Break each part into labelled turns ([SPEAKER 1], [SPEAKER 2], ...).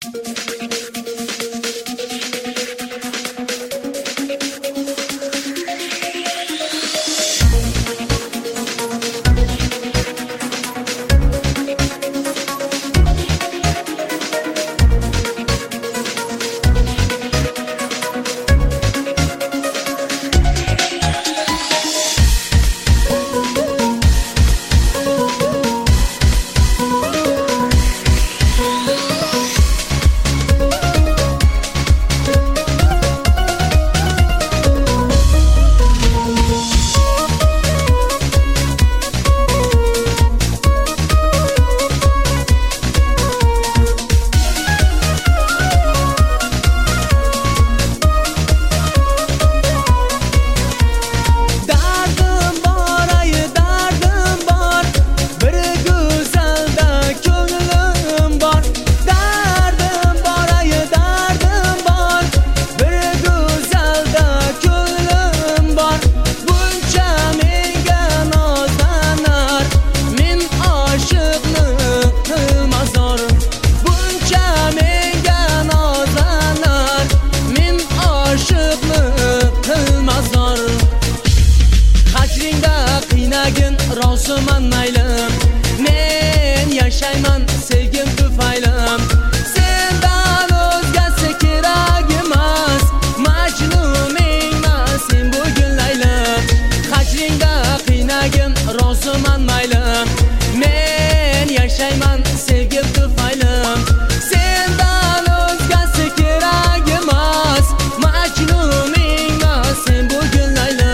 [SPEAKER 1] roziman maylim, men yashayman sevgim tufaylim. Sendan o'zgasi kerak emas, majnuningman sen bugun laylim. Hajringda qiynagin roziman maylim, men yashayman sevgim tufaylim. Sendan o'zgasi kerak emas, majnuningman sen bugun laylim.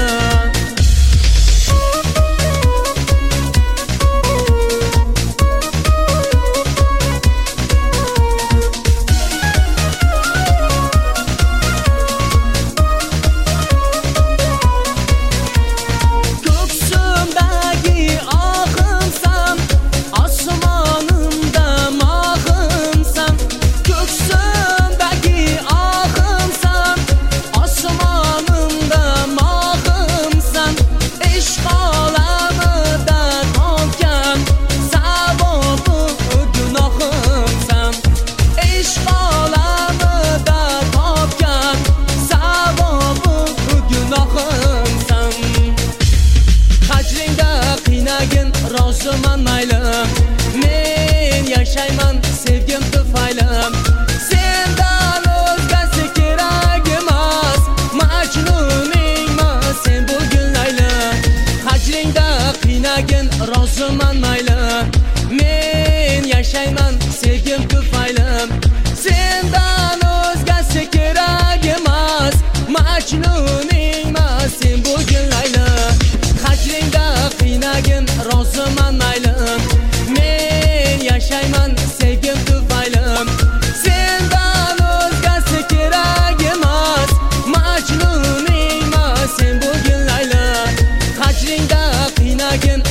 [SPEAKER 1] Roziman maylim, men yashayman sevgim tufaylim. Sendan o'zgasi kerak emas, majnuningman sen bugun laylim. Hajringda qiynagin roziman maylim, men yashayman sevgim tufaylim. Sendan o'zgasi kerak emas, majnuningman sen bugun laylim. Hajringda qiynagin roziman maylim, men yashayman sevgim tufaylim. Sendan o'zgasi kerak emas, majnuningman sen bugun laylim. Hajringda qiynagin